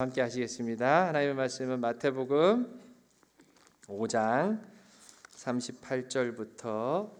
함께 하시겠습니다. 하나님의 말씀은 마태복음 5장 38절부터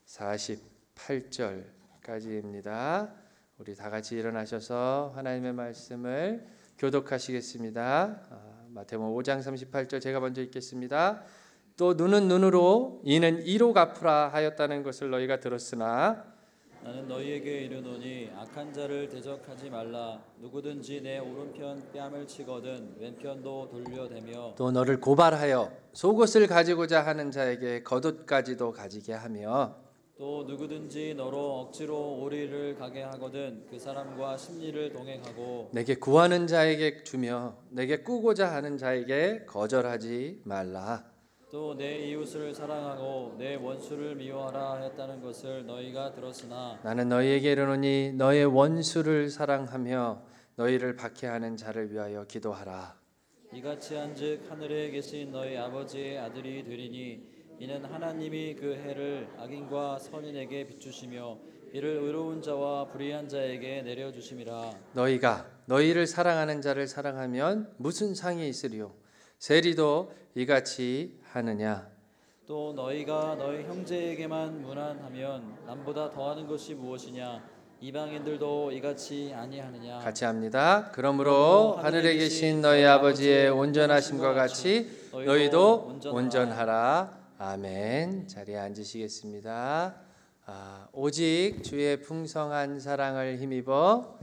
48절까지입니다. 우리 다 같이 일어나셔서 하나님의 말씀을 교독하시겠습니다. 마태복음 5장 38절 제가 먼저 읽겠습니다. 또 눈은 눈으로 이는 이로 갚으라 하였다는 것을 너희가 들었으나 나는 너희에게 이르노니 악한 자를 대적하지 말라. 누구든지 내 오른편 뺨을 치거든 왼편도 돌려대며 또 너를 고발하여 속옷을 가지고자 하는 자에게 겉옷까지도 가지게 하며 또 누구든지 너로 억지로 오리를 가게 하거든 그 사람과 심리를 동행하고 내게 구하는 자에게 주며 내게 꾸고자 하는 자에게 거절하지 말라. 또 내 이웃을 사랑하고 내 원수를 미워하라 하였다는 것을 너희가 들었으나 나는 너희에게 이르노니 너의 원수를 사랑하며 너희를 박해하는 자를 위하여 기도하라. 이같이 한즉 하늘에 계신 너희 아버지의 아들이 되리니 이는 하나님이 그 해를 악인과 선인에게 비추시며 이를 의로운 자와 불의한 자에게 내려주심이라. 너희가 너희를 사랑하는 자를 사랑하면 무슨 상이 있으리요? 세리도 이같이 하느냐? 또 너희가 너희 형제에게만 무난하면 남보다 더하는 것이 무엇이냐? 이방인들도 이같이 아니하느냐? 같이 합니다. 그러므로 하늘에 계신 너희 아버지의 온전하심과 같이 너희도 온전하라. 아멘. 자리에 앉으시겠습니다. 오직 주의 풍성한 사랑을 힘입어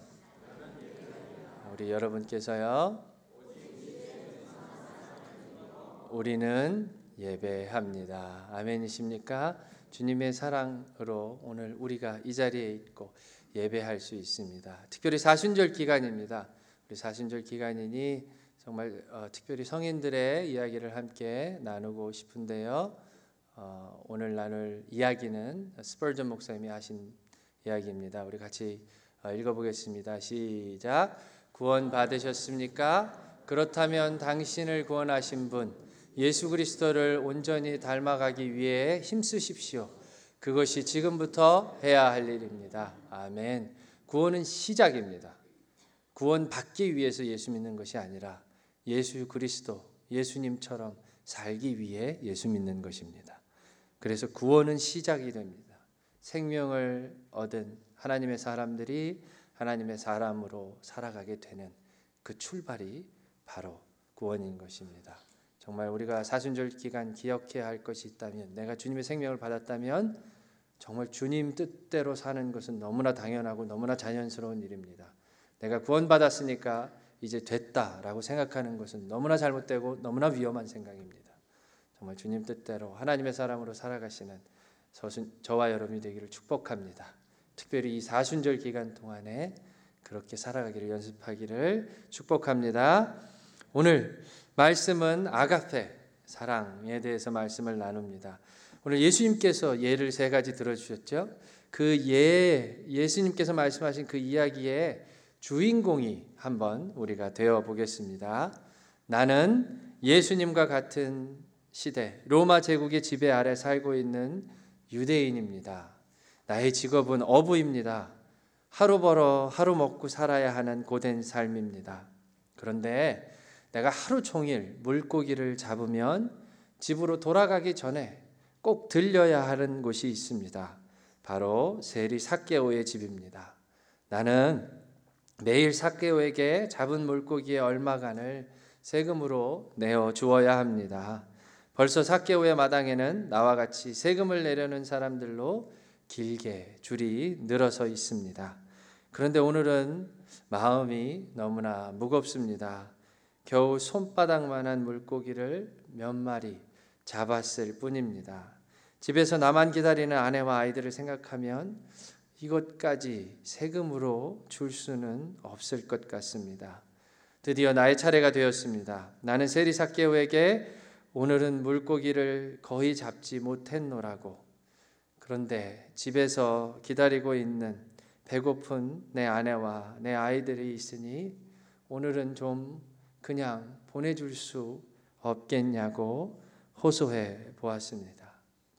우리 여러분께서요. 우리는 예배합니다. 아멘이십니까? 주님의 사랑으로 오늘 우리가 이 자리에 있고 예배할 수 있습니다. 특별히 사순절 기간입니다. 우리 사순절 기간이니 정말 특별히 성인들의 이야기를 함께 나누고 싶은데요. 오늘 나눌 이야기는 스펄전 목사님이 하신 이야기입니다. 우리 같이 읽어보겠습니다. 시작. 구원 받으셨습니까? 그렇다면 당신을 구원하신 분 예수 그리스도를 온전히 닮아가기 위해 힘쓰십시오. 그것이 지금부터 해야 할 일입니다. 아멘. 구원은 시작입니다. 구원 받기 위해서 예수 믿는 것이 아니라 예수 그리스도, 예수님처럼 살기 위해 예수 믿는 것입니다. 그래서 구원은 시작이 됩니다. 생명을 얻은 하나님의 사람들이 하나님의 사람으로 살아가게 되는 그 출발이 바로 구원인 것입니다. 정말 우리가 사순절 기간 기억해야 할 것이 있다면, 내가 주님의 생명을 받았다면 정말 주님 뜻대로 사는 것은 너무나 당연하고 너무나 자연스러운 일입니다. 내가 구원받았으니까 이제 됐다라고 생각하는 것은 너무나 잘못되고 너무나 위험한 생각입니다. 정말 주님 뜻대로 하나님의 사람으로 살아가시는 저와 여러분이 되기를 축복합니다. 특별히 이 사순절 기간 동안에 그렇게 살아가기를 연습하기를 축복합니다. 오늘 말씀은 아가페, 사랑에 대해서 말씀을 나눕니다. 오늘 예수님께서 예를 세 가지 들어주셨죠. 그 예수님께서 말씀하신 그 이야기의 주인공이 한번 우리가 되어보겠습니다. 나는 예수님과 같은 시대 로마 제국의 지배 아래 살고 있는 유대인입니다. 나의 직업은 어부입니다. 하루 벌어 하루 먹고 살아야 하는 고된 삶입니다. 그런데 내가 하루 종일 물고기를 잡으면 집으로 돌아가기 전에 꼭 들려야 하는 곳이 있습니다. 바로 세리 삭개오의 집입니다. 나는 매일 삭개오에게 잡은 물고기의 얼마간을 세금으로 내어 주어야 합니다. 벌써 삭개오의 마당에는 나와 같이 세금을 내려는 사람들로 길게 줄이 늘어서 있습니다. 그런데 오늘은 마음이 너무나 무겁습니다. 겨우 손바닥만한 물고기를 몇 마리 잡았을 뿐입니다. 집에서 나만 기다리는 아내와 아이들을 생각하면 이것까지 세금으로 줄 수는 없을 것 같습니다. 드디어 나의 차례가 되었습니다. 나는 세리 삭개오에게 오늘은 물고기를 거의 잡지 못했노라고. 그런데 집에서 기다리고 있는 배고픈 내 아내와 내 아이들이 있으니 오늘은 좀 그냥 보내줄 수 없겠냐고 호소해 보았습니다.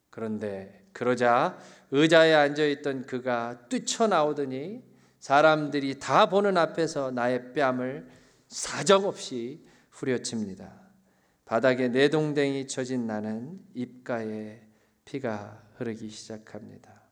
그런데 그러자 의자에 앉아있던 그가 뛰쳐나오더니 사람들이 다 보는 앞에서 나의 뺨을 사정없이 후려칩니다. 바닥에 내동댕이 쳐진 나는 입가에 피가 흐르기 시작합니다.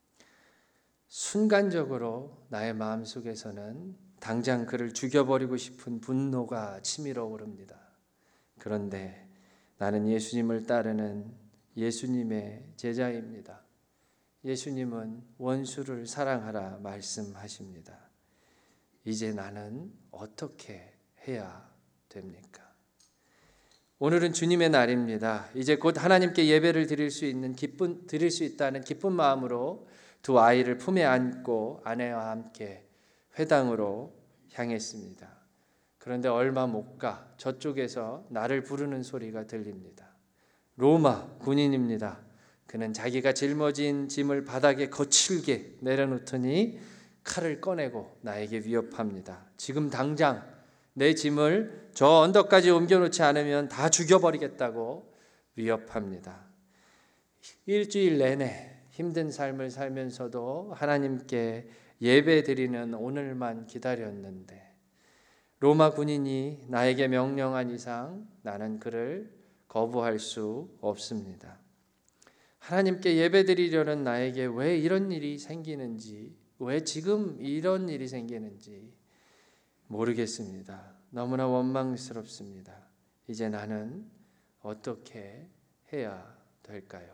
순간적으로 나의 마음속에서는 당장 그를 죽여버리고 싶은 분노가 치밀어 오릅니다. 그런데 나는 예수님을 따르는 예수님의 제자입니다. 예수님은 원수를 사랑하라 말씀하십니다. 이제 나는 어떻게 해야 됩니까? 오늘은 주님의 날입니다. 이제 곧 하나님께 예배를 드릴 수 있다는 기쁜 마음으로 두 아이를 품에 안고 아내와 함께 회당으로 향했습니다. 그런데 얼마 못 가 저쪽에서 나를 부르는 소리가 들립니다. 로마 군인입니다. 그는 자기가 짊어진 짐을 바닥에 거칠게 내려놓더니 칼을 꺼내고 나에게 위협합니다. 지금 당장 내 짐을 저 언덕까지 옮겨놓지 않으면 다 죽여버리겠다고 위협합니다. 일주일 내내 힘든 삶을 살면서도 하나님께 예배드리는 오늘만 기다렸는데 로마 군인이 나에게 명령한 이상 나는 그를 거부할 수 없습니다. 하나님께 예배드리려는 나에게 왜 이런 일이 생기는지, 왜 지금 이런 일이 생기는지 모르겠습니다. 너무나 원망스럽습니다. 이제 나는 어떻게 해야 될까요?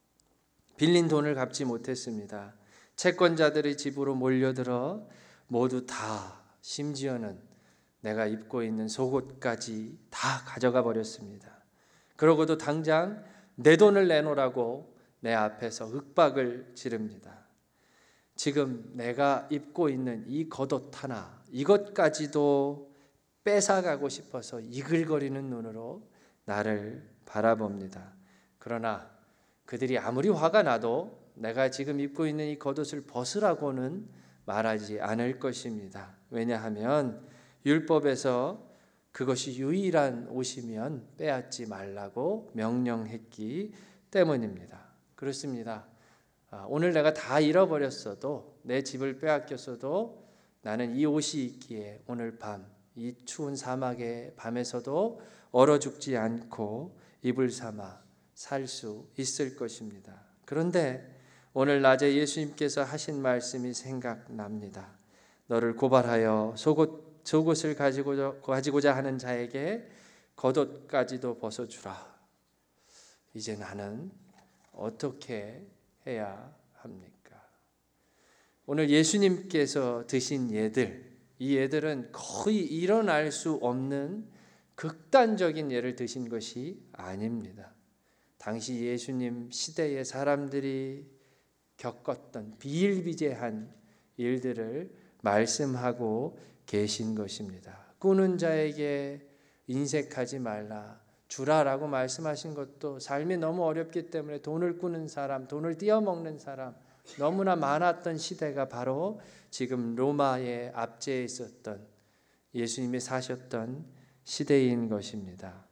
빌린 돈을 갚지 못했습니다. 채권자들의 집으로 몰려들어 모두 다, 심지어는 내가 입고 있는 속옷까지 다 가져가 버렸습니다. 그러고도 당장 내 돈을 내놓으라고 내 앞에서 윽박을 지릅니다. 지금 내가 입고 있는 이 겉옷 하나, 이것까지도 뺏어가고 싶어서 이글거리는 눈으로 나를 바라봅니다. 그러나 그들이 아무리 화가 나도 내가 지금 입고 있는 이 겉옷을 벗으라고는 말하지 않을 것입니다. 왜냐하면 율법에서 그것이 유일한 옷이면 빼앗지 말라고 명령했기 때문입니다. 그렇습니다. 오늘 내가 다 잃어버렸어도, 내 집을 빼앗겼어도 나는 이 옷이 있기에 오늘 밤 이 추운 사막의 밤에서도 얼어 죽지 않고 이불 삼아 살 수 있을 것입니다. 그런데 오늘 낮에 예수님께서 하신 말씀이 생각납니다. 너를 고발하여 속옷을 가지고자 하는 자에게 겉옷까지도 벗어주라. 이제 나는 어떻게 해야 합니까? 오늘 예수님께서 드신 예들, 이 예들은 거의 일어날 수 없는 극단적인 예를 드신 것이 아닙니다. 당시 예수님 시대의 사람들이 겪었던 비일비재한 일들을 말씀하고 계신 것입니다. 꾸는 자에게 인색하지 말라, 주라라고 말씀하신 것도 삶이 너무 어렵기 때문에 돈을 꾸는 사람, 돈을 띄어먹는 사람 너무나 많았던 시대가 바로 지금 로마의 압제에 있었던 예수님이 사셨던 시대인 것입니다.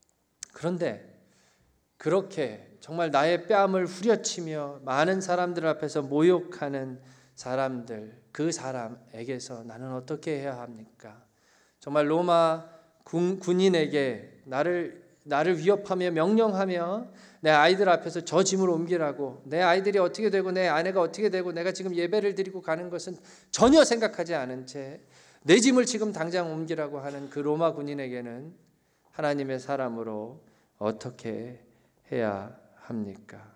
그런데 그렇게 정말 나의 뺨을 후려치며 많은 사람들 앞에서 모욕하는 사람들, 그 사람에게서 나는 어떻게 해야 합니까? 정말 로마 군인에게 나를 위협하며 명령하며 내 아이들 앞에서 저 짐을 옮기라고, 내 아이들이 어떻게 되고 내 아내가 어떻게 되고 내가 지금 예배를 드리고 가는 것은 전혀 생각하지 않은 채 내 짐을 지금 당장 옮기라고 하는 그 로마 군인에게는 하나님의 사람으로 어떻게 해야 합니까?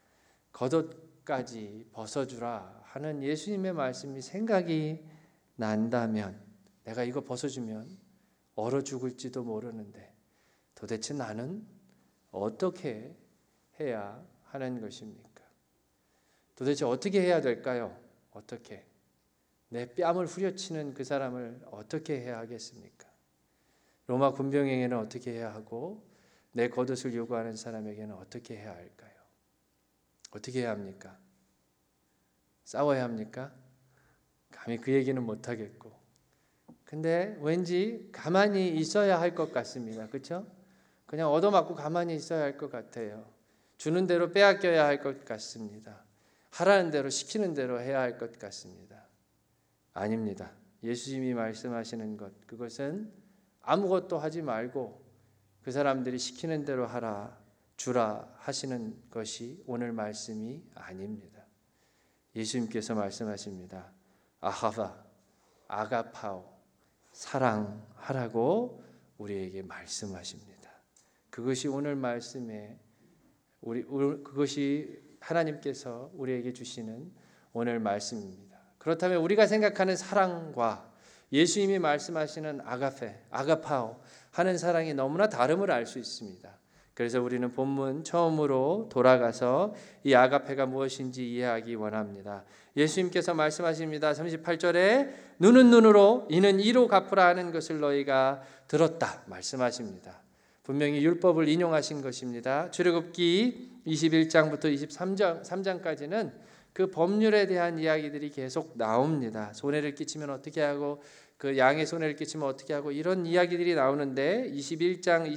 겉옷까지 벗어주라 하는 예수님의 말씀이 생각이 난다면, 내가 이거 벗어주면 얼어 죽을지도 모르는데 도대체 나는 어떻게 해야 하는 것입니까? 도대체 어떻게 해야 될까요? 어떻게? 내 뺨을 후려치는 그 사람을 어떻게 해야 하겠습니까? 로마 군병에게는 어떻게 해야 하고 내 겉옷을 요구하는 사람에게는 어떻게 해야 할까요? 어떻게 해야 합니까? 싸워야 합니까? 감히 그 얘기는 못하겠고, 근데 왠지 가만히 있어야 할 것 같습니다. 그렇죠? 그냥 얻어맞고 가만히 있어야 할 것 같아요. 주는 대로 빼앗겨야 할 것 같습니다. 하라는 대로 시키는 대로 해야 할 것 같습니다. 아닙니다. 예수님이 말씀하시는 것, 그것은 아무것도 하지 말고 그 사람들이 시키는 대로 하라, 주라 하시는 것이 오늘 말씀이 아닙니다. 예수님께서 말씀하십니다. 아하바, 아가파오, 사랑하라고 우리에게 말씀하십니다. 그것이 오늘 말씀에 그것이 하나님께서 우리에게 주시는 오늘 말씀입니다. 그렇다면 우리가 생각하는 사랑과 예수님이 말씀하시는 아가페, 아가파오 하는 사랑이 너무나 다름을 알 수 있습니다. 그래서 우리는 본문 처음으로 돌아가서 이 아가페가 무엇인지 이해하기 원합니다. 예수님께서 말씀하십니다. 38절에 눈은 눈으로 이는 이로 갚으라 하는 것을 너희가 들었다 말씀하십니다. 분명히 율법을 인용하신 것입니다. 출애굽기 21장부터 23장까지는 그 법률에 대한 이야기들이 계속 나옵니다. 손해를 끼치면 어떻게 하고 그 양의 손해를 끼치면 어떻게 하고 이런 이야기들이 나오는데 21장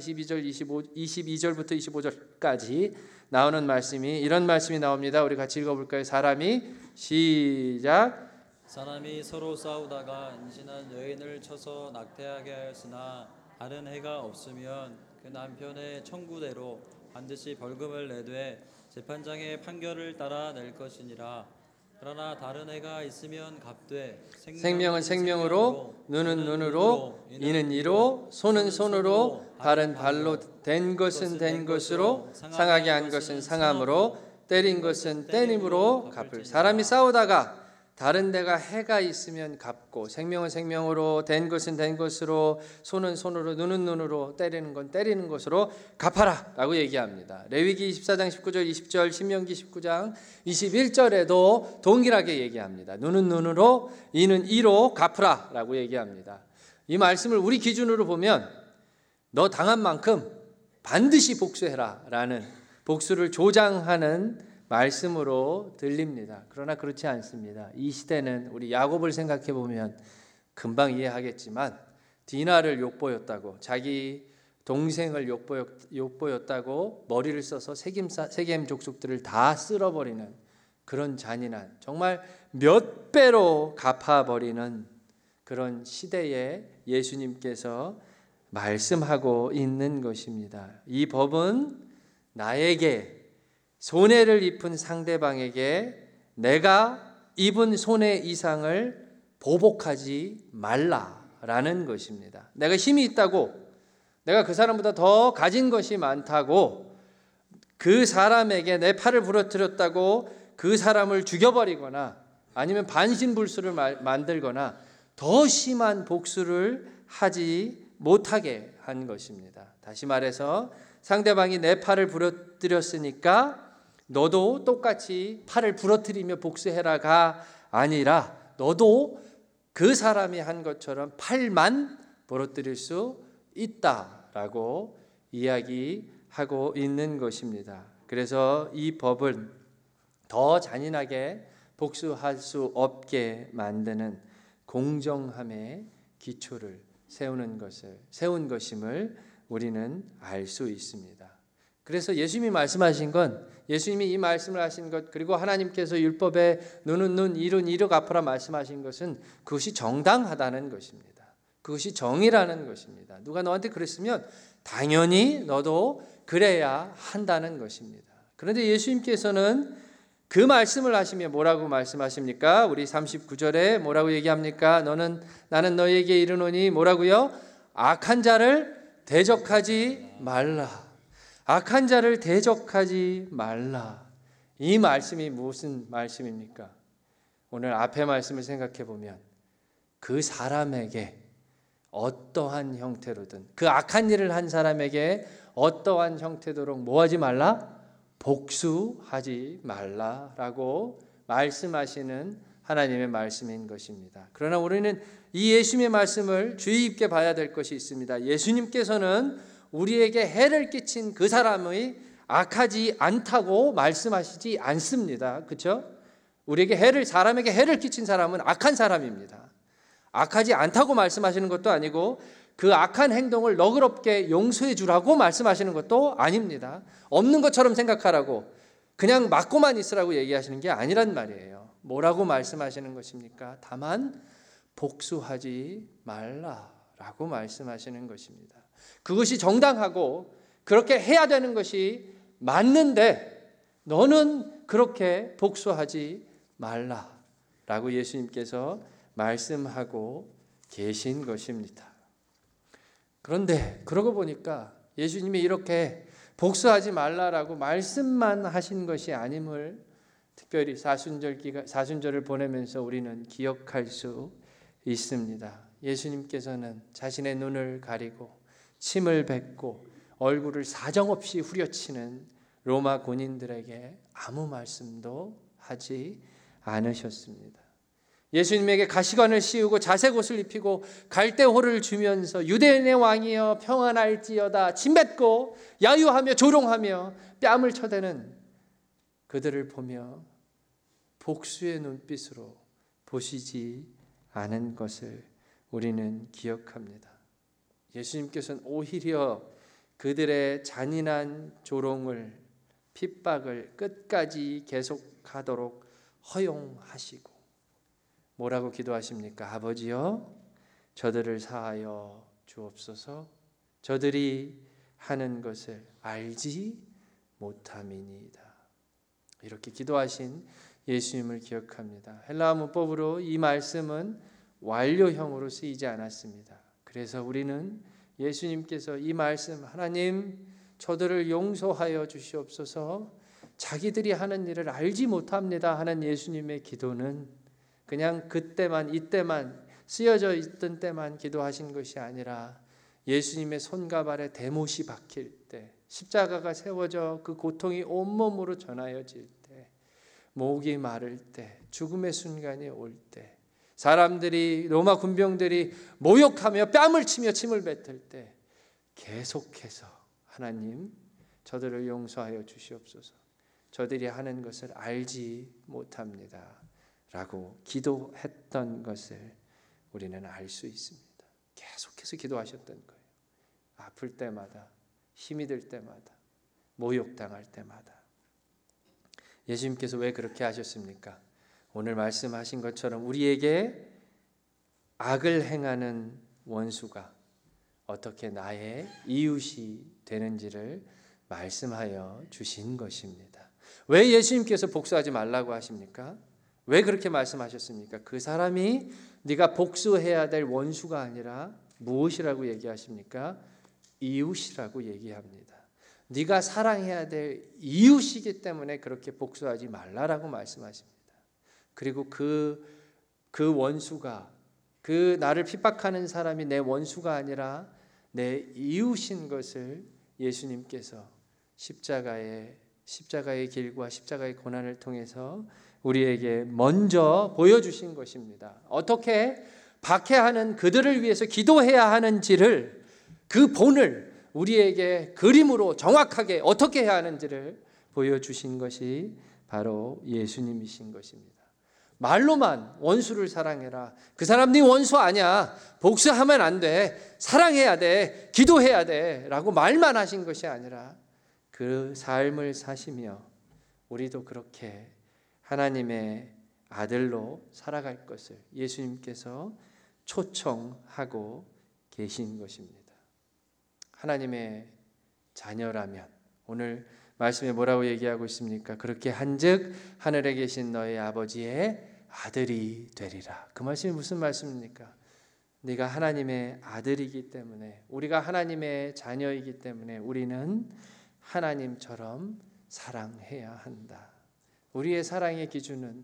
22절부터 25절까지 나오는 말씀이 이런 말씀이 나옵니다. 우리 같이 읽어볼까요? 사람이 시작. 사람이 서로 싸우다가 임신한 여인을 쳐서 낙태하게 하였으나 다른 해가 없으면 그 남편의 청구대로 반드시 벌금을 내되 재판장의 판결을 따라 낼 것이니라. 그러나 다른 해가 있으면 갚되 생명은 생명으로 눈은 눈으로 이는 이로 손은 손으로 발은 발로 된 것은 된 것으로 상하게 한 것은 상함으로 때린 것은 때림으로 갚을. 사람이 싸우다가 다른 데가 해가 있으면 갚고 생명은 생명으로 된 것은 된 것으로 손은 손으로 눈은 눈으로 때리는 건 때리는 것으로 갚아라 라고 얘기합니다. 레위기 24장 19절 20절 신명기 19장 21절에도 동일하게 얘기합니다. 눈은 눈으로 이는 이로 갚으라 라고 얘기합니다. 이 말씀을 우리 기준으로 보면 너 당한 만큼 반드시 복수해라 라는 복수를 조장하는 말씀으로 들립니다. 그러나 그렇지 않습니다. 이 시대는 우리 야곱을 생각해 보면 금방 이해하겠지만 디나를 욕보였다고 자기 동생을 욕보였다고 머리를 써서 세겜 족속들을 다 쓸어버리는 그런 잔인한 정말 몇 배로 갚아버리는 그런 시대에 예수님께서 말씀하고 있는 것입니다. 이 법은 나에게 손해를 입은 상대방에게 내가 입은 손해 이상을 보복하지 말라라는 것입니다. 내가 힘이 있다고 내가 그 사람보다 더 가진 것이 많다고 그 사람에게 내 팔을 부러뜨렸다고 그 사람을 죽여버리거나 아니면 반신불수를 만들거나 더 심한 복수를 하지 못하게 한 것입니다. 다시 말해서 상대방이 내 팔을 부러뜨렸으니까 너도 똑같이 팔을 부러뜨리며 복수해라가 아니라 너도 그 사람이 한 것처럼 팔만 부러뜨릴 수 있다라고 이야기하고 있는 것입니다. 그래서 이 법은 더 잔인하게 복수할 수 없게 만드는 공정함의 기초를 세운 것임을 우리는 알 수 있습니다. 그래서 예수님이 말씀하신 건 예수님이 이 말씀을 하신 것 그리고 하나님께서 율법에 눈은 눈 이는 이로 갚으라 말씀하신 것은 그것이 정당하다는 것입니다. 그것이 정의라는 것입니다. 누가 너한테 그랬으면 당연히 너도 그래야 한다는 것입니다. 그런데 예수님께서는 그 말씀을 하시며 뭐라고 말씀하십니까? 우리 39절에 뭐라고 얘기합니까? 나는 너희에게 이르노니 뭐라고요? 악한 자를 대적하지 말라. 악한 자를 대적하지 말라. 이 말씀이 무슨 말씀입니까? 오늘 앞의 말씀을 생각해 보면 그 사람에게 어떠한 형태로든 그 악한 일을 한 사람에게 어떠한 형태도록 뭐하지 말라? 복수하지 말라라고 말씀하시는 하나님의 말씀인 것입니다. 그러나 우리는 이 예수님의 말씀을 주의 깊게 봐야 될 것이 있습니다. 예수님께서는 우리에게 해를 끼친 그 사람의 악하지 않다고 말씀하시지 않습니다. 그렇죠? 사람에게 해를 끼친 사람은 악한 사람입니다. 악하지 않다고 말씀하시는 것도 아니고 그 악한 행동을 너그럽게 용서해 주라고 말씀하시는 것도 아닙니다. 없는 것처럼 생각하라고 그냥 맞고만 있으라고 얘기하시는 게 아니란 말이에요. 뭐라고 말씀하시는 것입니까? 다만 복수하지 말라라고 라고 말씀하시는 것입니다. 그것이 정당하고 그렇게 해야 되는 것이 맞는데 너는 그렇게 복수하지 말라라고 예수님께서 말씀하고 계신 것입니다. 그런데 그러고 보니까 예수님이 이렇게 복수하지 말라라고 말씀만 하신 것이 아님을 특별히 사순절을 보내면서 우리는 기억할 수 있습니다. 예수님께서는 자신의 눈을 가리고 침을 뱉고 얼굴을 사정없이 후려치는 로마 군인들에게 아무 말씀도 하지 않으셨습니다. 예수님에게 가시관을 씌우고 자색 옷을 입히고 갈대호를 주면서 유대인의 왕이여 평안할지어다 침 뱉고 야유하며 조롱하며 뺨을 쳐대는 그들을 보며 복수의 눈빛으로 보시지 않은 것을 우리는 기억합니다. 예수님께서는 오히려 그들의 잔인한 조롱을 핍박을 끝까지 계속하도록 허용하시고 뭐라고 기도하십니까? 아버지여 저들을 사하여 주옵소서. 저들이 하는 것을 알지 못함이니이다. 이렇게 기도하신 예수님을 기억합니다. 헬라어 문법으로 이 말씀은 완료형으로 쓰이지 않았습니다. 그래서 우리는 예수님께서 이 말씀 하나님 저들을 용서하여 주시옵소서 자기들이 하는 일을 알지 못합니다 하는 예수님의 기도는 그냥 그때만 이때만 쓰여져 있던 때만 기도하신 것이 아니라 예수님의 손과 발에 대못이 박힐 때 십자가가 세워져 그 고통이 온몸으로 전하여질 때 목이 마를 때 죽음의 순간이 올 때 사람들이 로마 군병들이 모욕하며 뺨을 치며 침을 뱉을 때 계속해서 하나님 저들을 용서하여 주시옵소서 저들이 하는 것을 알지 못합니다 라고 기도했던 것을 우리는 알 수 있습니다. 계속해서 기도하셨던 거예요. 아플 때마다 힘이 들 때마다 모욕당할 때마다 예수님께서 왜 그렇게 하셨습니까? 오늘 말씀하신 것처럼 우리에게 악을 행하는 원수가 어떻게 나의 이웃이 되는지를 말씀하여 주신 것입니다. 왜 예수님께서 복수하지 말라고 하십니까? 왜 그렇게 말씀하셨습니까? 그 사람이 네가 복수해야 될 원수가 아니라 무엇이라고 얘기하십니까? 이웃이라고 얘기합니다. 네가 사랑해야 될 이웃이기 때문에 그렇게 복수하지 말라라고 말씀하십니다. 그리고 그 원수가 그 나를 핍박하는 사람이 내 원수가 아니라 내 이웃인 것을 예수님께서 십자가의 길과 십자가의 고난을 통해서 우리에게 먼저 보여주신 것입니다. 어떻게 박해하는 그들을 위해서 기도해야 하는지를 그 본을 우리에게 그림으로 정확하게 어떻게 해야 하는지를 보여주신 것이 바로 예수님이신 것입니다. 말로만 원수를 사랑해라. 그 사람 네 원수 아니야. 복수하면 안 돼. 사랑해야 돼. 기도해야 돼. 라고 말만 하신 것이 아니라 그 삶을 사시며 우리도 그렇게 하나님의 아들로 살아갈 것을 예수님께서 초청하고 계신 것입니다. 하나님의 자녀라면 오늘 말씀에 뭐라고 얘기하고 있습니까? 그렇게 한즉 하늘에 계신 너희 아버지의 아들이 되리라. 그 말씀이 무슨 말씀입니까? 네가 하나님의 아들이기 때문에 우리가 하나님의 자녀이기 때문에 우리는 하나님처럼 사랑해야 한다. 우리의 사랑의 기준은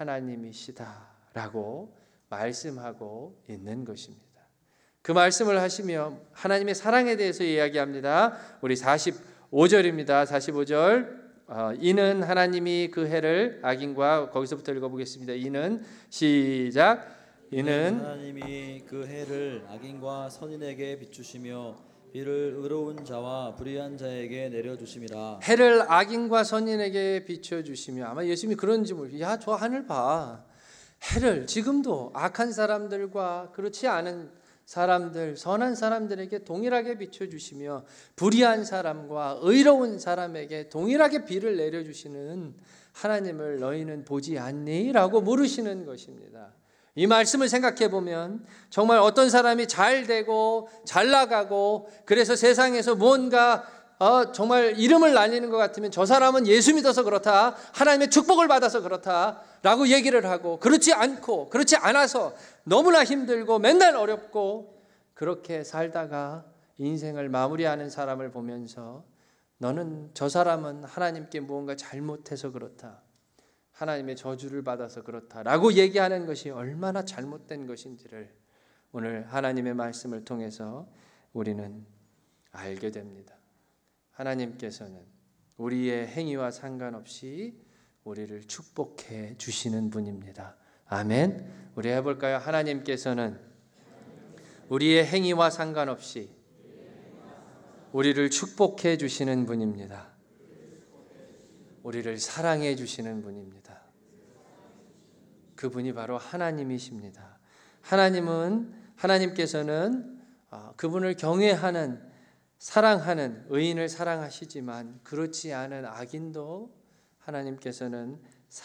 하나님이시다라고 말씀하고 있는 것입니다. 그 말씀을 하시며 하나님의 사랑에 대해서 이야기합니다. 우리 45절입니다. 45절 이는 하나님이 그 해를 악인과 거기서부터 읽어보겠습니다. 이는 시작 이는 하나님이 그 해를 악인과 선인에게 비추시며 비를 의로운 자와 불의한 자에게 내려주심이라. 해를 악인과 선인에게 비춰주시며 아마 예수님이 그런지 모르겠어요. 야, 저 하늘 봐. 해를 지금도 악한 사람들과 그렇지 않은 사람들, 선한 사람들에게 동일하게 비춰주시며 불의한 사람과 의로운 사람에게 동일하게 비를 내려주시는 하나님을 너희는 보지 않니? 라고 물으시는 것입니다. 이 말씀을 생각해 보면 정말 어떤 사람이 잘 되고 잘 나가고 그래서 세상에서 무언가 정말 이름을 날리는 것 같으면 저 사람은 예수 믿어서 그렇다, 하나님의 축복을 받아서 그렇다 라고 얘기를 하고, 그렇지 않고 그렇지 않아서 너무나 힘들고 맨날 어렵고 그렇게 살다가 인생을 마무리하는 사람을 보면서 너는, 저 사람은 하나님께 무언가 잘못해서 그렇다, 하나님의 저주를 받아서 그렇다라고 얘기하는 것이 얼마나 잘못된 것인지를 오늘 하나님의 말씀을 통해서 우리는 알게 됩니다. 하나님께서는 우리의 행위와 상관없이 우리를 축복해 주시는 분입니다. 아멘. 우리 해볼까요? 하나님께서는 우리의 행위와 상관없이 우리를 축복해 주시는 분입니다. 우리를 사랑해 주시는 분입니다. 그분이 바로 하나님이십니다. 하나님께서는 그분을 경외하는, 사랑하는 의인을 사랑하시지만 그렇지 않은 악인도 하나님께서는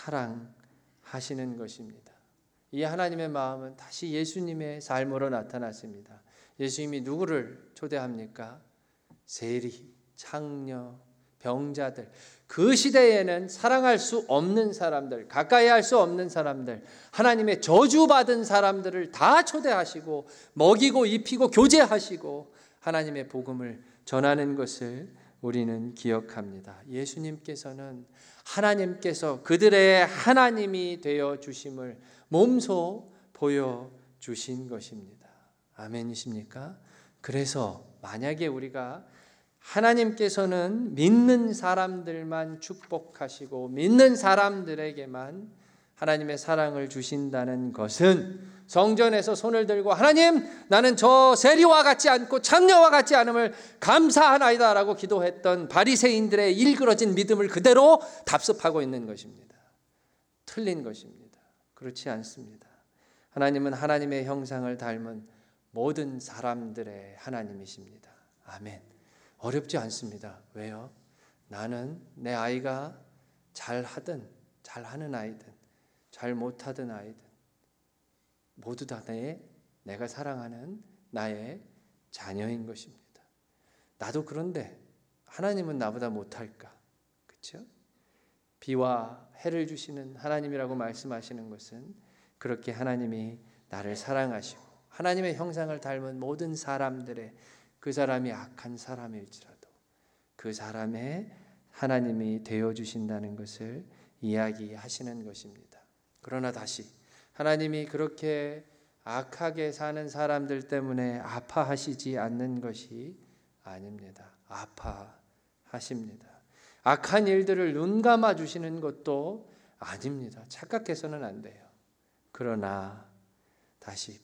사랑하시는 것입니다. 이 하나님의 마음은 다시 예수님의 삶으로 나타났습니다. 예수님이 누구를 초대합니까? 세리, 창녀, 병자들, 그 시대에는 사랑할 수 없는 사람들, 가까이 할 수 없는 사람들, 하나님의 저주받은 사람들을 다 초대하시고 먹이고 입히고 교제하시고 하나님의 복음을 전하는 것을 우리는 기억합니다. 예수님께서는 하나님께서 그들의 하나님이 되어 주심을 몸소 보여주신 것입니다. 아멘이십니까? 그래서 만약에 우리가 하나님께서는 믿는 사람들만 축복하시고 믿는 사람들에게만 하나님의 사랑을 주신다는 것은, 성전에서 손을 들고 하나님, 나는 저 세리와 같지 않고 창녀와 같지 않음을 감사하나이다 라고 기도했던 바리새인들의 일그러진 믿음을 그대로 답습하고 있는 것입니다. 틀린 것입니다. 그렇지 않습니다. 하나님은 하나님의 형상을 닮은 모든 사람들의 하나님이십니다. 아멘. 어렵지 않습니다. 왜요? 나는 내 아이가 잘하든 잘하는 아이든 잘 못하든 아이든 모두 다 내가 사랑하는 나의 자녀인 것입니다. 나도 그런데 하나님은 나보다 못할까? 그렇죠? 비와 해를 주시는 하나님이라고 말씀하시는 것은 그렇게 하나님이 나를 사랑하시고 하나님의 형상을 닮은 모든 사람들의, 그 사람이 악한 사람일지라도 그 사람의 하나님이 되어주신다는 것을 이야기하시는 것입니다. 그러나 다시 하나님이 그렇게 악하게 사는 사람들 때문에 아파하시지 않는 것이 아닙니다. 아파하십니다. 악한 일들을 눈감아 주시는 것도 아닙니다. 착각해서는 안 돼요. 그러나 다시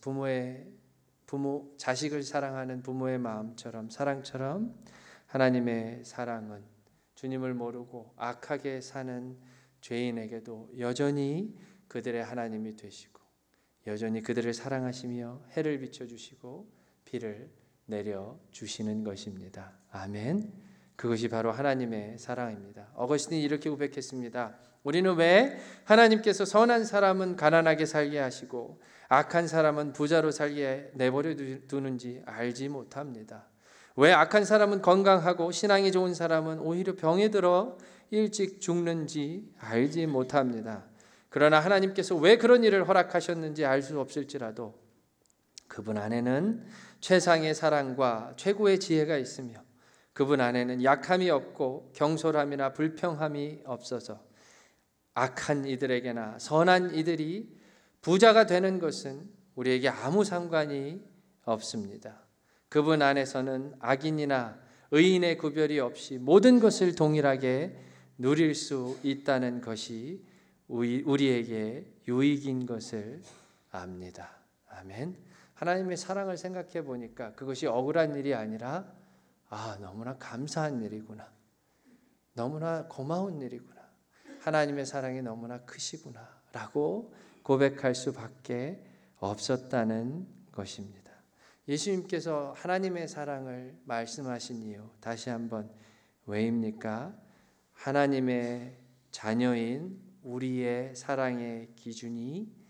자식을 사랑하는 부모의 마음처럼, 사랑처럼 하나님의 사랑은 주님을 모르고 악하게 사는 죄인에게도 여전히 그들의 하나님이 되시고 여전히 그들을 사랑하시며 해를 비춰주시고 비를 내려주시는 것입니다. 아멘. 그것이 바로 하나님의 사랑입니다. 어거스틴이 이렇게 고백했습니다. 우리는 왜 하나님께서 선한 사람은 가난하게 살게 하시고 악한 사람은 부자로 살게 내버려 두는지 알지 못합니다. 왜 악한 사람은 건강하고 신앙이 좋은 사람은 오히려 병에 들어 일찍 죽는지 알지 못합니다. 그러나 하나님께서 왜 그런 일을 허락하셨는지 알 수 없을지라도 그분 안에는 최상의 사랑과 최고의 지혜가 있으며 그분 안에는 약함이 없고 경솔함이나 불평함이 없어서 악한 이들에게나 선한 이들이 부자가 되는 것은 우리에게 아무 상관이 없습니다. 그분 안에서는 악인이나 의인의 구별이 없이 모든 것을 동일하게 누릴 수 있다는 것이 우리에게 유익인 것을 압니다. 아멘. 하나님의 사랑을 생각해 보니까 그것이 억울한 일이 아니라 너무나 감사한 일이구나. 너무나 고마운 일이구나. 하나님의 사랑이 너무나 크시구나 라고 고백할 수밖에 없었다는 것입니다. 예수님께서 하나님의 사랑을 말씀하신 이유 다시 한번 왜입니까? 하나님의 자녀인 우리의 사랑의 기준이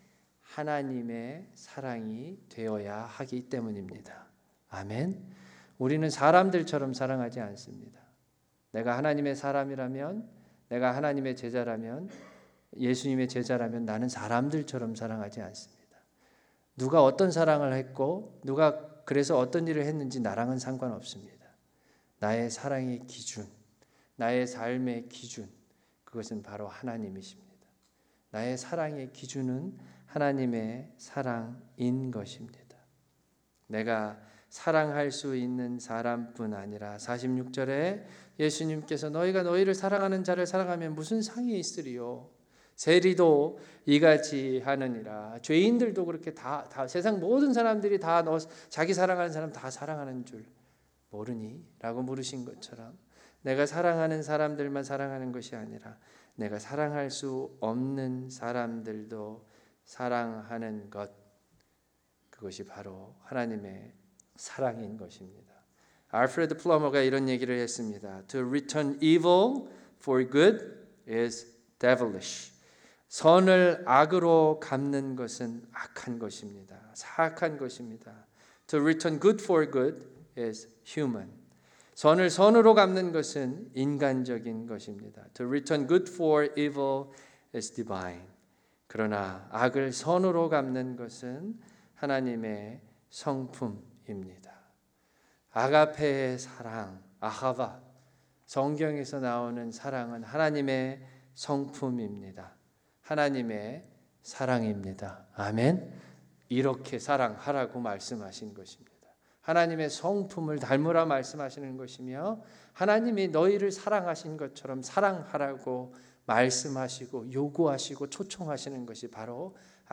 하나님의 사랑이 되어야 하기 때문입니다. 아멘. 우리는 사람들처럼 사랑하지 않습니다. 내가 하나님의 사람이라면, 내가 하나님의 제자라면, 예수님의 제자라면 나는 사람들처럼 사랑하지 않습니다. 누가 어떤 사랑을 했고 누가 그래서 어떤 일을 했는지 나랑은 상관없습니다. 나의 사랑의 기준, 나의 삶의 기준, 그것은 바로 하나님이십니다. 나의 사랑의 기준은 하나님의 사랑인 것입니다. 내가 사랑할 수 있는 사람뿐 아니라 46절에 예수님께서 너희가 너희를 사랑하는 자를 사랑하면 무슨 상이 있으리요? 세리도 이같이 하느니라. 죄인들도 그렇게 다 세상 모든 사람들이 다 너 자기 사랑하는 사람 다 사랑하는 줄 모르니? 라고 물으신 것처럼 내가 사랑하는 사람들만 사랑하는 것이 아니라 내가 사랑할 수 없는 사람들도 사랑하는 것, 그것이 바로 하나님의 사랑인 것입니다. 알프레드 플러머가 이런 얘기를 했습니다. To return evil for good is devilish. 선을 악으로 갚는 것은 악한 것입니다. 사악한 것입니다. To return good for good is human. 선을 선으로 갚는 것은 인간적인 것입니다. To return good for evil is divine. 그러나 악을 선으로 갚는 것은 하나님의 성품입니다. 아가페의 사랑, 아하바, 성경에서 나오는 사랑은 하나님의 성품입니다. 하나님의 사랑입니다. 아멘. 이렇게 사랑하라고 말씀하신 것입니다. 하나님의 성품을 닮으라 말씀하시는 것이며 하나님이 너희를 사랑하신 것처럼 사랑하라고 말씀하시고 요구하시고 초청하시는 것이 바로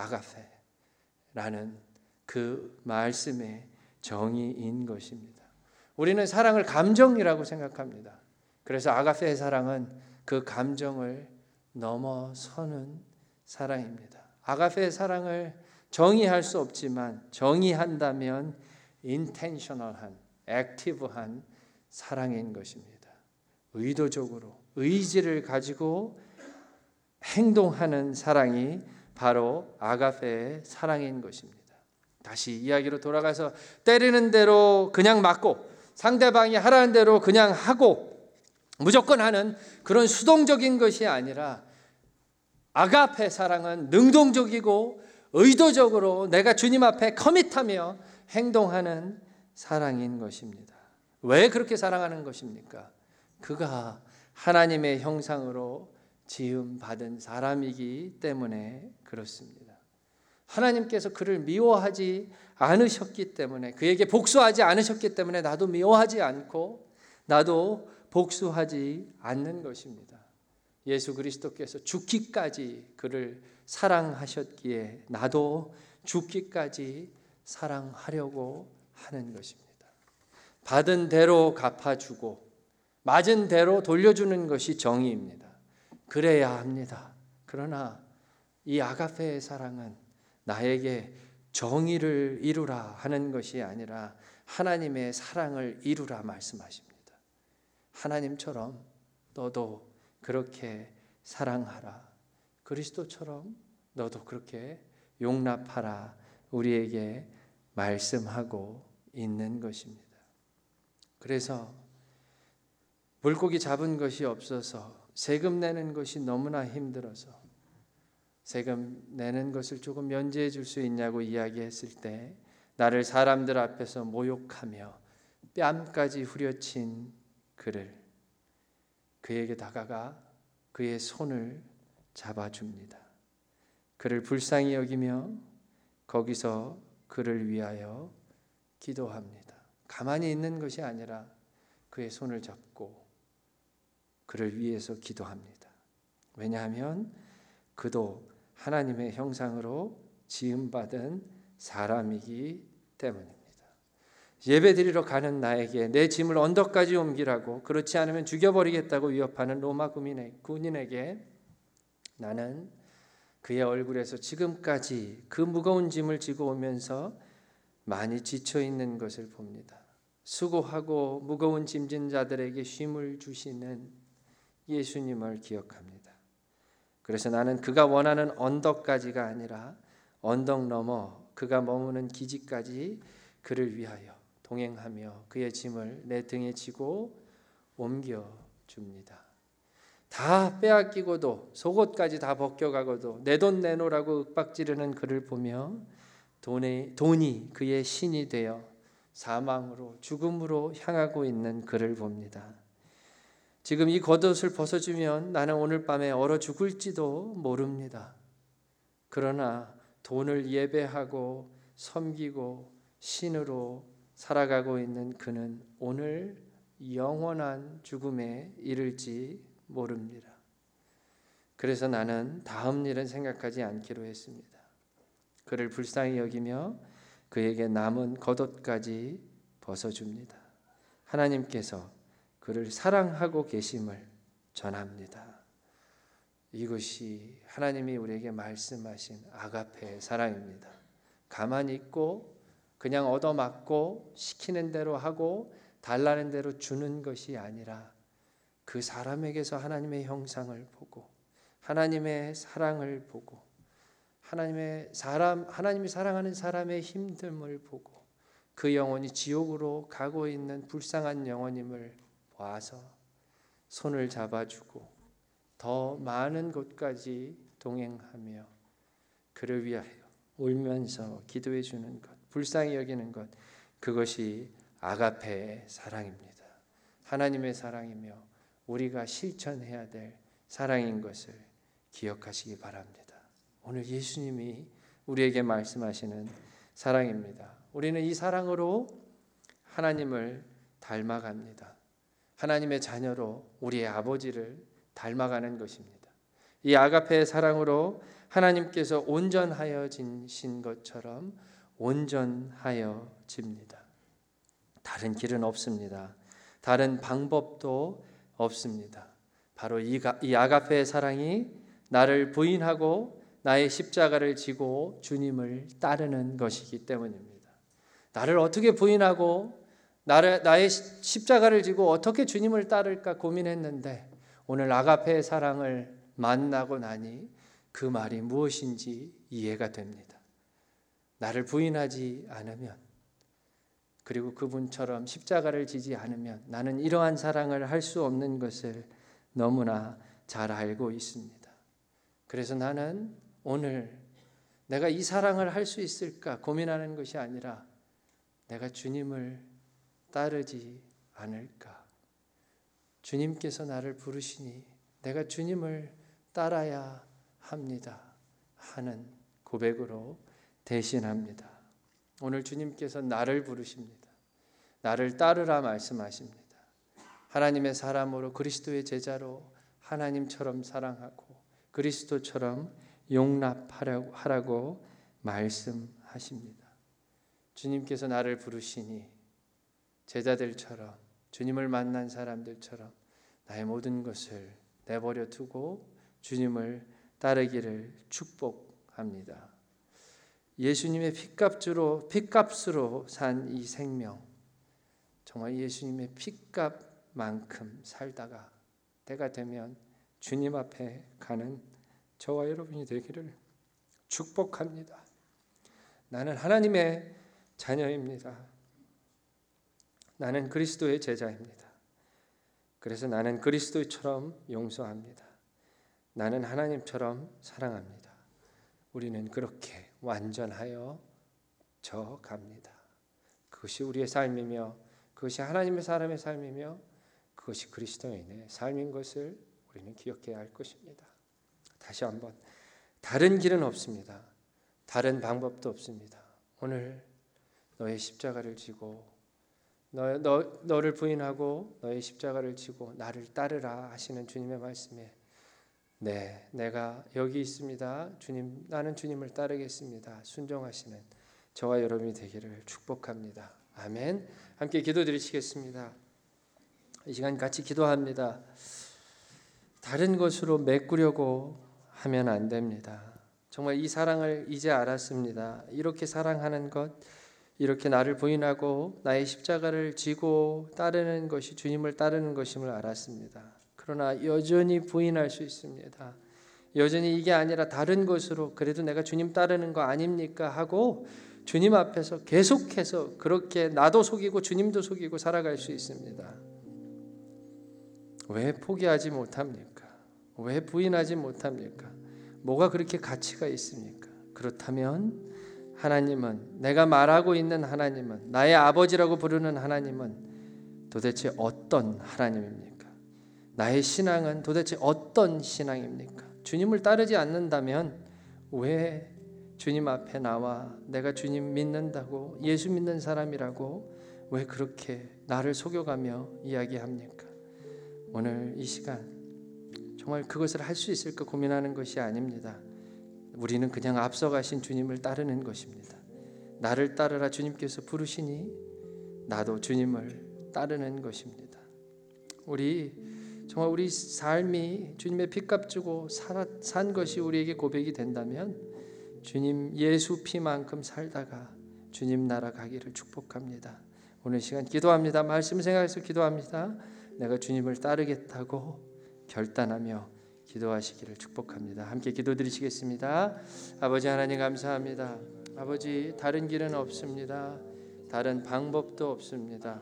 아가페라는 그 말씀의 정의인 것입니다. 우리는 사랑을 감정이라고 생각합니다. 그래서 아가페의 사랑은 그 감정을 넘어서는 사랑입니다. 아가페의 사랑을 정의할 수 없지만 정의한다면 intentional한, 액티브한 사랑인 것입니다. 의도적으로 의지를 가지고 행동하는 사랑이 바로 아가페의 사랑인 것입니다. 다시 이야기로 돌아가서 때리는 대로 그냥 맞고 상대방이 하라는 대로 그냥 하고 무조건 하는 그런 수동적인 것이 아니라 아가페 사랑은 능동적이고 의도적으로 내가 주님 앞에 커밋하며 행동하는 사랑인 것입니다. 왜 그렇게 사랑하는 것입니까? 그가 하나님의 형상으로 지음받은 사람이기 때문에 그렇습니다. 하나님께서 그를 미워하지 않으셨기 때문에, 그에게 복수하지 않으셨기 때문에 나도 미워하지 않고 나도 복수하지 않는 것입니다. 예수 그리스도께서 죽기까지 그를 사랑하셨기에 나도 죽기까지 사랑하려고 하는 것입니다. 받은 대로 갚아주고 맞은 대로 돌려주는 것이 정의입니다. 그래야 합니다. 그러나 이 아가페의 사랑은 나에게 정의를 이루라 하는 것이 아니라 하나님의 사랑을 이루라 말씀하십니다. 하나님처럼 너도 그렇게 사랑하라. 그리스도처럼 너도 그렇게 용납하라. 우리에게 말씀하고 있는 것입니다. 그래서 물고기 잡은 것이 없어서 세금 내는 것이 너무나 힘들어서 세금 내는 것을 조금 면제해 줄 수 있냐고 이야기했을 때 나를 사람들 앞에서 모욕하며 뺨까지 후려친 그에게 다가가 그의 손을 잡아줍니다. 그를 불쌍히 여기며 거기서 그를 위하여 기도합니다. 가만히 있는 것이 아니라 그의 손을 잡고 그를 위해서 기도합니다. 왜냐하면 그도 하나님의 형상으로 지음받은 사람이기 때문입니다. 예배드리러 가는 나에게 내 짐을 언덕까지 옮기라고, 그렇지 않으면 죽여버리겠다고 위협하는 로마 군인에게 나는 그의 얼굴에서 지금까지 그 무거운 짐을 지고 오면서 많이 지쳐 있는 것을 봅니다. 수고하고 무거운 짐진 자들에게 쉼을 주시는 예수님을 기억합니다. 그래서 나는 그가 원하는 언덕까지가 아니라 언덕 너머 그가 머무는 기지까지 그를 위하여 동행하며 그의 짐을 내 등에 지고 옮겨줍니다. 다 빼앗기고도 속옷까지 다 벗겨가고도 내 돈 내놓으라고 윽박지르는 그를 보며 돈이 그의 신이 되어 사망으로 죽음으로 향하고 있는 그를 봅니다. 지금 이 겉옷을 벗어주면 나는 오늘 밤에 얼어 죽을지도 모릅니다. 그러나 돈을 예배하고 섬기고 신으로 살아가고 있는 그는 오늘 영원한 죽음에 이를지 모릅니다. 그래서 나는 다음 일은 생각하지 않기로 했습니다. 그를 불쌍히 여기며 그에게 남은 겉옷까지 벗어줍니다. 하나님께서 그를 사랑하고 계심을 전합니다. 이것이 하나님이 우리에게 말씀하신 아가페의 사랑입니다. 가만히 있고 그냥 얻어맞고 시키는 대로 하고 달라는 대로 주는 것이 아니라 그 사람에게서 하나님의 형상을 보고 하나님의 사랑을 보고 하나님이 사랑하는 사람의 힘듦을 보고 그 영혼이 지옥으로 가고 있는 불쌍한 영혼임을 봐서 손을 잡아주고 더 많은 곳까지 동행하며 그를 위하여 울면서 기도해 주는 것, 불쌍히 여기는 것, 그것이 아가페의 사랑입니다. 하나님의 사랑이며 우리가 실천해야 될 사랑인 것을 기억하시기 바랍니다. 오늘 예수님이 우리에게 말씀하시는 사랑입니다. 우리는 이 사랑으로 하나님을 닮아갑니다. 하나님의 자녀로 우리의 아버지를 닮아가는 것입니다. 이 아가페의 사랑으로 하나님께서 온전하여지신 것처럼 온전하여집니다. 다른 길은 없습니다. 다른 방법도 없습니다. 바로 이 아가페의 사랑이 나를 부인하고 나의 십자가를 지고 주님을 따르는 것이기 때문입니다. 나를 어떻게 부인하고 나의 십자가를 지고 어떻게 주님을 따를까 고민했는데 오늘 아가페의 사랑을 만나고 나니 그 말이 무엇인지 이해가 됩니다. 나를 부인하지 않으면 그리고 그분처럼 십자가를 지지 않으면 나는 이러한 사랑을 할 수 없는 것을 너무나 잘 알고 있습니다. 그래서 나는 오늘 내가 이 사랑을 할 수 있을까 고민하는 것이 아니라 내가 주님을 따르지 않을까. 주님께서 나를 부르시니 내가 주님을 따라야 합니다 하는 고백으로 대신합니다. 오늘 주님께서 나를 부르십니다. 나를 따르라 말씀하십니다. 하나님의 사람으로 그리스도의 제자로 하나님처럼 사랑하고 그리스도처럼 용납하라고 말씀하십니다. 주님께서 나를 부르시니 제자들처럼 주님을 만난 사람들처럼 나의 모든 것을 내버려 두고 주님을 따르기를 축복합니다. 예수님의 핏값으로 산 이 생명, 정말 예수님의 핏값만큼 살다가 때가 되면 주님 앞에 가는 저와 여러분이 되기를 축복합니다. 나는 하나님의 자녀입니다. 나는 그리스도의 제자입니다. 그래서 나는 그리스도처럼 용서합니다. 나는 하나님처럼 사랑합니다. 우리는 그렇게 완전하여 져 갑니다. 그것이 우리의 삶이며 그것이 하나님의 사람의 삶이며 그것이 그리스도인의 삶인 것을 우리는 기억해야 할 것입니다. 다시 한번 다른 길은 없습니다. 다른 방법도 없습니다. 오늘 너의 십자가를 지고 너를 부인하고 너의 십자가를 지고 나를 따르라 하시는 주님의 말씀에 네, 내가 여기 있습니다. 주님, 나는 주님을 따르겠습니다. 순종하시는 저와 여러분이 되기를 축복합니다. 아멘. 함께 기도드리시겠습니다. 이 시간 같이 기도합니다. 다른 것으로 메꾸려고 하면 안 됩니다. 정말 이 사랑을 이제 알았습니다. 이렇게 사랑하는 것, 이렇게 나를 부인하고 나의 십자가를 지고 따르는 것이 주님을 따르는 것임을 알았습니다. 그러나 여전히 부인할 수 있습니다. 여전히 이게 아니라 다른 것으로 그래도 내가 주님 따르는 거 아닙니까 하고 주님 앞에서 계속해서 그렇게 나도 속이고 주님도 속이고 살아갈 수 있습니다. 왜 포기하지 못합니까? 왜 부인하지 못합니까? 뭐가 그렇게 가치가 있습니까? 그렇다면 하나님은, 내가 말하고 있는 하나님은, 나의 아버지라고 부르는 하나님은 도대체 어떤 하나님입니까? 나의 신앙은 도대체 어떤 신앙입니까? 주님을 따르지 않는다면 왜 주님 앞에 나와 내가 주님 믿는다고, 예수 믿는 사람이라고 왜 그렇게 나를 속여가며 이야기합니까? 오늘 이 시간 정말 그것을 할 수 있을까 고민하는 것이 아닙니다. 우리는 그냥 앞서가신 주님을 따르는 것입니다. 나를 따르라 주님께서 부르시니 나도 주님을 따르는 것입니다. 정말 우리 삶이 주님의 핏값 주고 산 것이 우리에게 고백이 된다면 주님 예수 피만큼 살다가 주님 나라 가기를 축복합니다. 오늘 시간 기도합니다. 말씀 생각해서 기도합니다. 내가 주님을 따르겠다고 결단하며 기도하시기를 축복합니다. 함께 기도드리시겠습니다. 아버지 하나님 감사합니다. 아버지 다른 길은 없습니다. 다른 방법도 없습니다.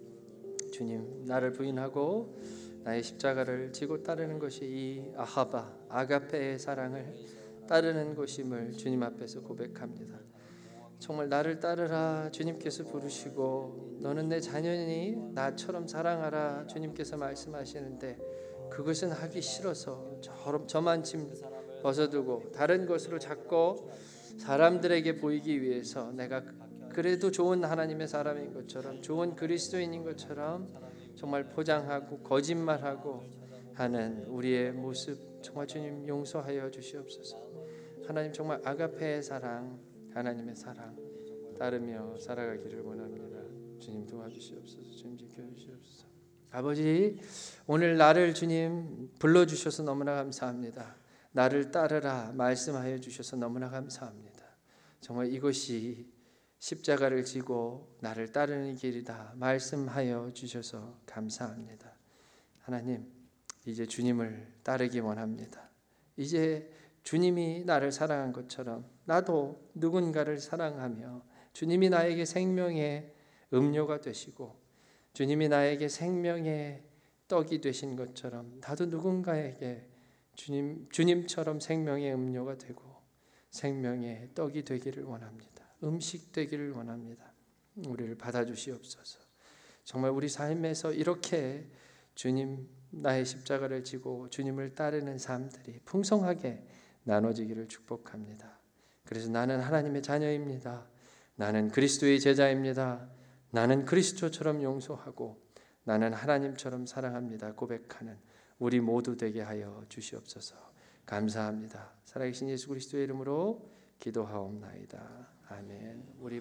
주님 나를 부인하고 나의 십자가를 지고 따르는 것이 이 아가페의 사랑을 따르는 것임을 주님 앞에서 고백합니다. 정말 나를 따르라 주님께서 부르시고 너는 내 자녀니 나처럼 사랑하라 주님께서 말씀하시는데 그것은 하기 싫어서 저만 짐 벗어두고 다른 것으로 자꾸 사람들에게 보이기 위해서 내가 그래도 좋은 하나님의 사람인 것처럼 좋은 그리스도인인 것처럼 정말 포장하고 거짓말하고 하는 우리의 모습 정말 주님 용서하여 주시옵소서. 하나님 정말 아가페의 사랑, 하나님의 사랑 따르며 살아가기를 원합니다. 주님 도와주시옵소서. 주님 지켜주시옵소서. 아버지 오늘 나를 주님 불러주셔서 너무나 감사합니다. 나를 따르라 말씀하여 주셔서 너무나 감사합니다. 정말 이것이 십자가를 지고 나를 따르는 길이다 말씀하여 주셔서 감사합니다. 하나님 이제 주님을 따르기 원합니다. 이제 주님이 나를 사랑한 것처럼 나도 누군가를 사랑하며 주님이 나에게 생명의 음료가 되시고 주님이 생명의 떡이 되신 것처럼 나도 누군가에게 주님처럼 생명의 음료가 되고 생명의 떡이 되기를 원합니다. 음식 되기를 원합니다. 우리를 받아주시옵소서. 정말 우리 삶에서 이렇게 주님 나의 십자가를 지고 주님을 따르는 삶들이 풍성하게 나눠지기를 축복합니다. 그래서 나는 하나님의 자녀입니다. 나는 그리스도의 제자입니다. 나는 그리스도처럼 용서하고 나는 하나님처럼 사랑합니다. 고백하는 우리 모두 되게 하여 주시옵소서. 감사합니다. 살아계신 예수 그리스도의 이름으로 기도하옵나이다. 아멘. 우리